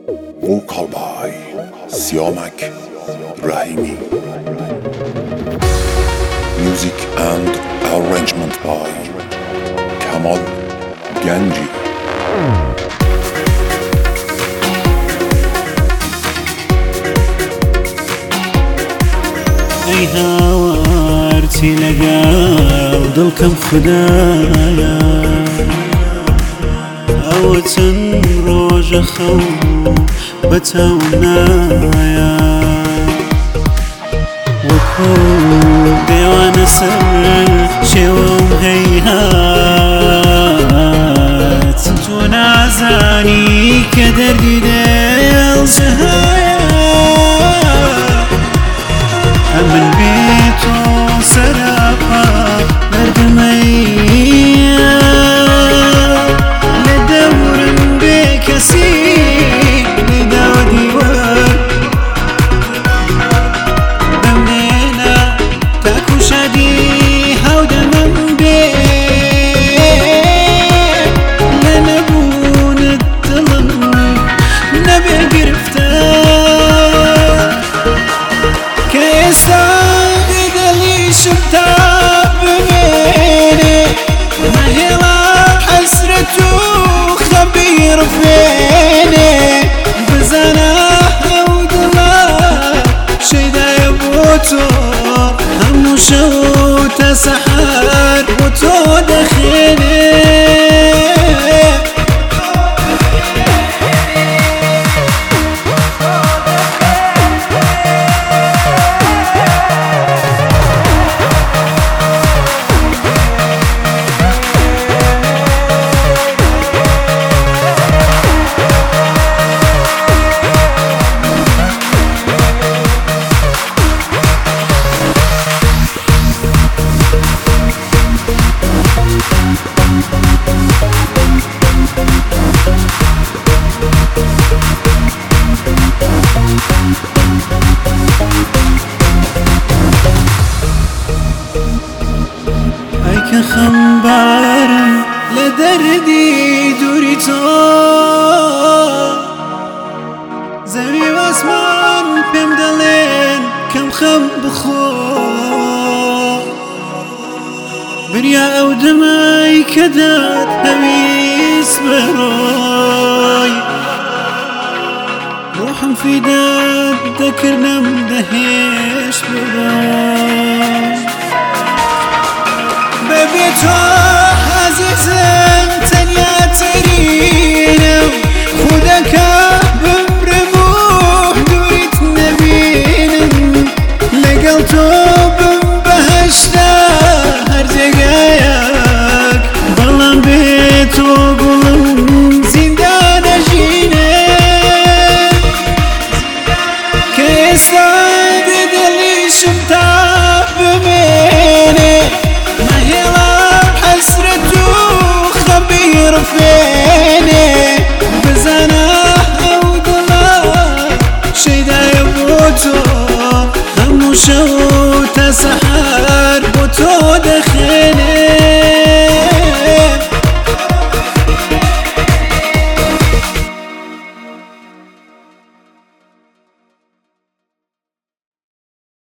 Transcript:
Vocal by Siamak Rahimi. Music and arrangement by Kamal Ganji. ای هاوارتی لەگەڵ دڵکەم خودایە ئەوە چەند ڕۆژە خەو بەتاو نایە وەکو دێوانە سەر شێوەم هەیهات تۆ نازانی کە دەردی دڵجەهایە من بيتو سراپا دردمەیە لە دەورم بێکەسی لێداوە دیوار بەمێنە تاکو شادی هەودەمەم بێ لە نەبوونت دڵم نەبێ گرفتار کە ئێستا دڵیشم تا بمێنێ مەهێڵا حەسرەت و خەبیر فێنێ بزانە ئەو دڵە شەیدایە بۆ تۆ هەموو شەو تا سەحار بۆ تۆ دەخێنێ ئەی کە خەمبارم لە دەردی دووری تۆ زەوی و ئاسمان پێم دەڵێن کەم خەم بخۆ بریا ئەو دەمای کە دات هەویست بەڕۆی ڕوحم فیدات دەکردم دەهێشت بڕۆی ببی تو